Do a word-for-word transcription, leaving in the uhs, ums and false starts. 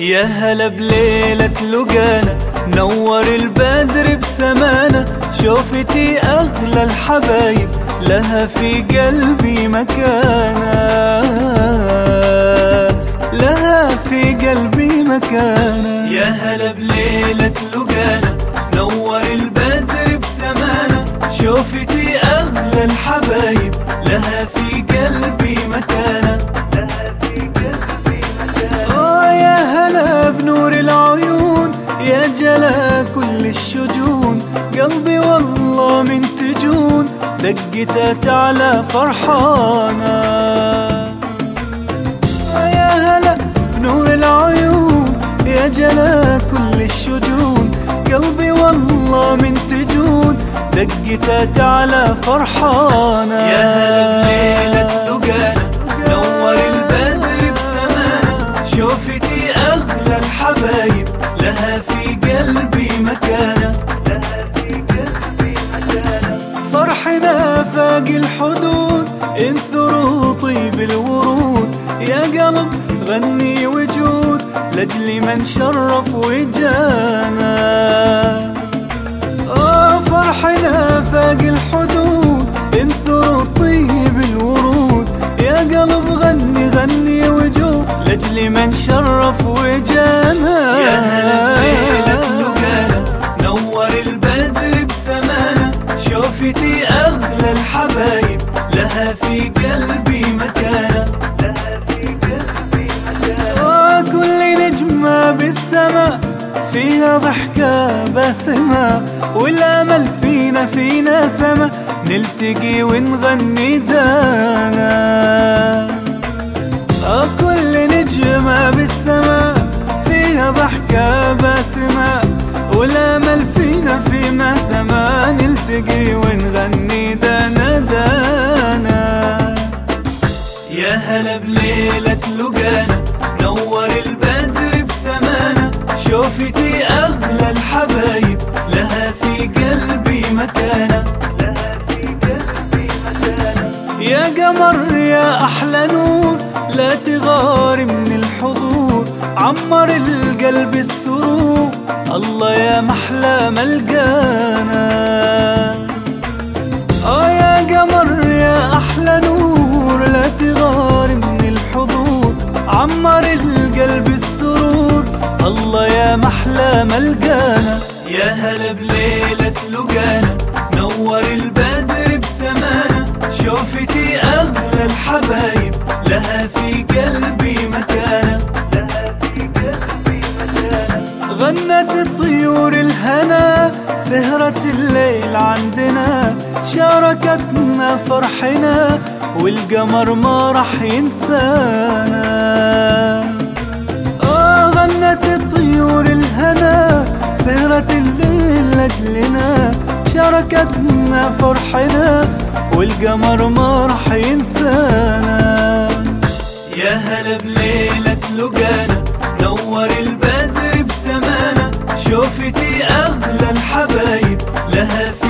يا هلا بليلة لقانا، نور البدر بسمانا، شوفتي أغلى الحبايب لها في قلبي مكانة، لها في قلبي مكانة. يا هلا بليلة لقانا، نور البدر بسمانا، شوفتي أغلى الحبايب لها في قلبي مكانة. بنور العيون يا جلا كل الشجون، قلبي والله من تجون دقته تعلى فرحانة. يا هلا بنور العيون يا جلا كل الشجون، قلبي والله من تجون دقته تعلى فرحانة. يا هلا بليلة لقانا، نور البدر بسمانا، شوفتي أغلى الحبايب لها في قلبي مكانة، لها في قلبي مكانة. فرحنا فاق الحدود، انثروا طيب الورود، يا قلب غني وجود لأجل من شرف وجانا. آه فرحنا فاق الحدود، انثروا طيب الورود، يا قلب غني غني وجود لأجل من شرف وجانا. يا هلا بليلة لقانا، نور البدر بسمانا، شوفتي أغلى الحبايب لها في قلبي مكانة، لها في قلبي مكانة. وكل نجمة بالسماء فيها ضحكة بسمة، والأمل فينا فينا سما، نلتقي ونغني دانا. كل نجمة بالسماء فيها ضحكة باسمة، والأمل فينا فيما سما، نلتقي ونغني دانا دانا. يا هلا بليلة لقانا، نور البدر بسمانا، شوفتي أغلى الحبايب لها في قلبي مكانة، لها في قلبي مكانة. يا قمر يا أحلى نور، لا تغار من الحضور، عمر القلب السرور، الله يا محلى ملقانا. آه يا قمر يا أحلى نور، لا تغار من الحضور، عمر القلب السرور، الله يا محلى ملقانا. يا هلا بليلة لقانا، نور البدر بسمانا، شوفتي أغلى الحبايب لها في قلبي مكانة، لها في قلبي مكانة. غنت الطيور الهنا، سهرة الليل عندنا، شاركتنا فرحنا، والقمر ما رح ينسانا. آه غنت الطيور الهنا، سهرة الليل لأجلنا، شاركتنا فرحنا، والقمر ما رح ينسانا. يا هلا بليلة لقانا، نور البدر بسمانا، شوفتي أغلى الحبايب لها في